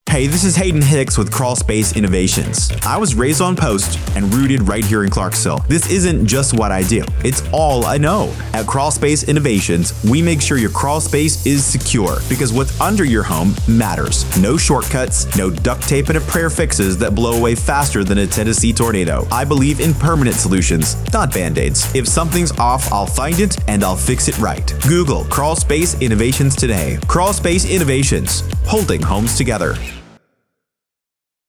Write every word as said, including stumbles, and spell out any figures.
Hey, this is Hayden Hicks with Crawlspace Innovations. I was raised on Post and rooted right here in Clarksville. This isn't just what I do, it's all I know. At Crawlspace Innovations, we make sure your crawl space is secure because what's under your home matters. No shortcuts, no duct tape and a prayer fixes that blow away faster than a Tennessee tornado. I believe in permanent solutions, not band-aids. If something's off, I'll find it and I'll fix it right. Google Crawlspace Innovations today. Crawlspace Innovations, holding homes together.